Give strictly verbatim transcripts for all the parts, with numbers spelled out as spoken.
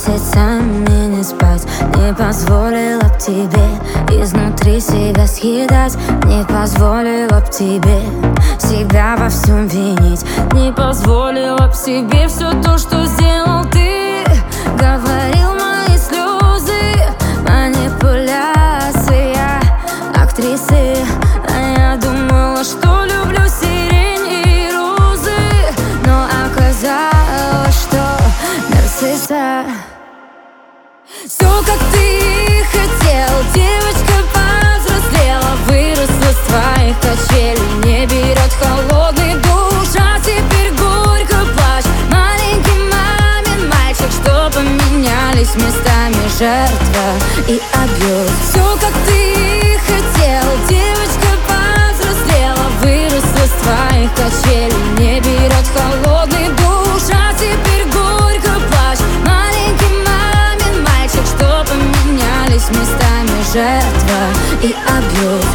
месяцами не спать, не позволила б тебе изнутри себя съедать, не позволила б тебе себя во всем винить, не позволила б себе все то, что сделал ты. Говорил мои слезы, манипуляция актрисы, а я думала, что люблю сирень и розы, но оказалось, что нарцисса. Все, как ты хотел, девочка повзрослела, выросла с твоих качелей, не берет холодный душ, а теперь горько плачь. Маленький мамин мальчик, что поменялись местами жертва и абьюз. Все, как ты хотел, девочка повзрослела, выросла с твоих качелей, не берет холодный душ, а теперь горько плачь. Маленький мамин мальчик, что поменялись местами жертва и абьюз.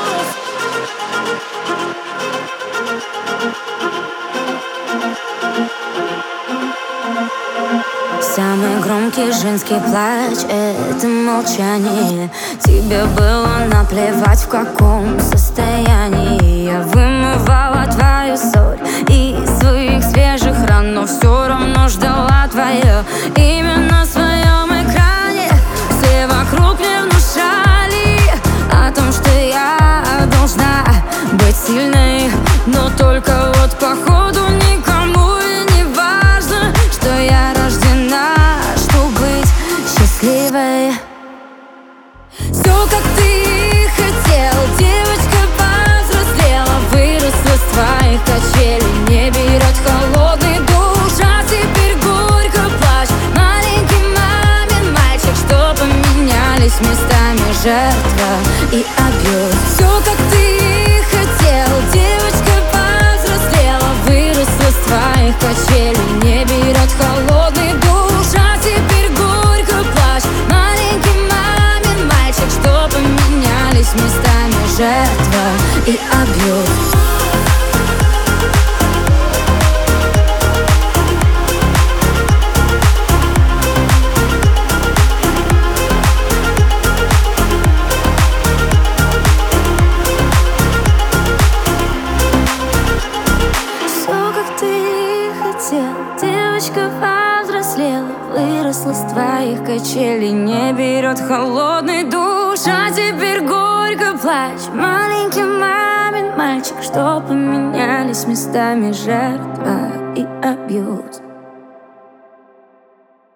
Самый громкий женский плач — это молчание. Тебе было наплевать, в каком состоянии. Я вымывала твою соль из своих свежих ран, но все равно ждала твое имя на своем экране. Все вокруг мне внушали о том, что я должна быть сильной, но только вот походу никому и не важно, что я рождена, чтобы быть счастливой. Все, как ты хотел, девочка повзрослела, выросла с твоих качелей, не берет холодный душ, а теперь горько плачь. Маленький мамин мальчик, что поменялись местами жертва и абьюз. Все, как ты хотел, девочка повзрослела, выросла с твоих качелей, не берет холодный душ, а теперь горько плачь. Маленький мамин мальчик, что поменялись местами жертва и абьюз. Девочка повзрослела, выросла с твоих качелей, не берет холодный душ, а теперь горько плачь. Маленький мамин мальчик, что поменялись местами жертва и абьюз.